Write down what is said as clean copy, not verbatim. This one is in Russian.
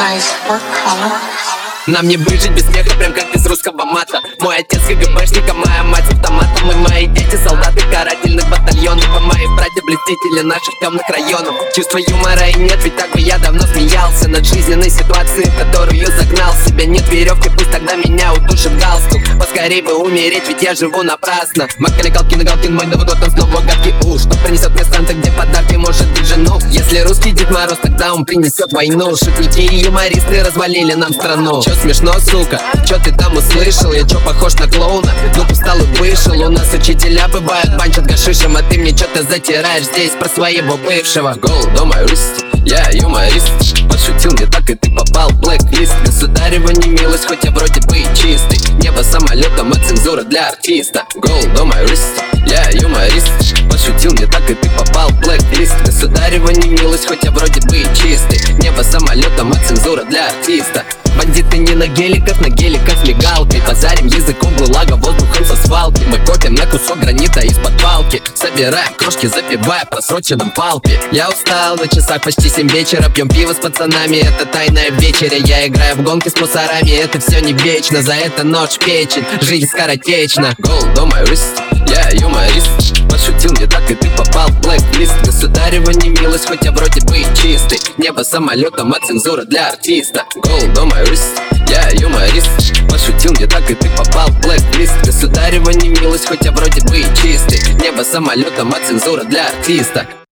Нам не выжить без смеха, прям как без русского мата. Мой отец КГБшник, а моя мать автоматом. И мои дети солдаты карательных батальонов, а мои братья блестители наших темных районов. Чувства юмора и нет, ведь так бы я давно смеялся над жизненной ситуацией, в которую загнал себя. Нет веревки, пусть тогда меня удушит галстук. Поскорей бы умереть, ведь я живу напрасно. Макали, Галкин и Галкин, мой Новый год, он снова гадкий уж. Что принесет мне Санта, где подарки, может быть, жену? Если русский Дед Мороз, тогда он принесет войну. Шутники и юмористы развалили нам страну. Чё смешно, сука? Чё ты там услышал? Я чё похож на клоуна? Ну устал и вышел. У нас учителя бывают, банчат гашишем, а ты мне чё-то затираешь здесь про своего бывшего. Голдоморист, я юморист. Пошутил не так, и ты попал в блэк-лист. Государева не милость, хоть я вроде бы и чистый. Небо самолетом, а цензура для артиста. Голдоморист, я юморист. Пошутил не так, и ты попал в блэк-лист. Государева не милость, хоть я вроде бы и чистый. Небо самолетом, а цензура для артиста. Бандиты не на геликах с мигалкой. Базарим языком ГУЛАГа, воздухом со свалки. Мы копим на кусок гранита из-под палки. Собираем крошки, запивая просроченным палки. Я устал, на часах почти 7 вечера. Пьем пиво с пацанами, это тайная вечеря. Я играю в гонки с мусорами, это все не вечно. За это ночь печень, жизнь скоротечна. Голдоморист, я юморист. Пошутил не так, и ты попал в блэк-лист. Государева не милость, хоть я вроде бы и чистый. Небо самолетом, а цензура для артиста. Голдоморист, я юморист. Пошутил не так, и ты попал в блэк-лист. Государева не милость, хоть я вроде бы и чистый. Небо самолетом, а цензура для артиста.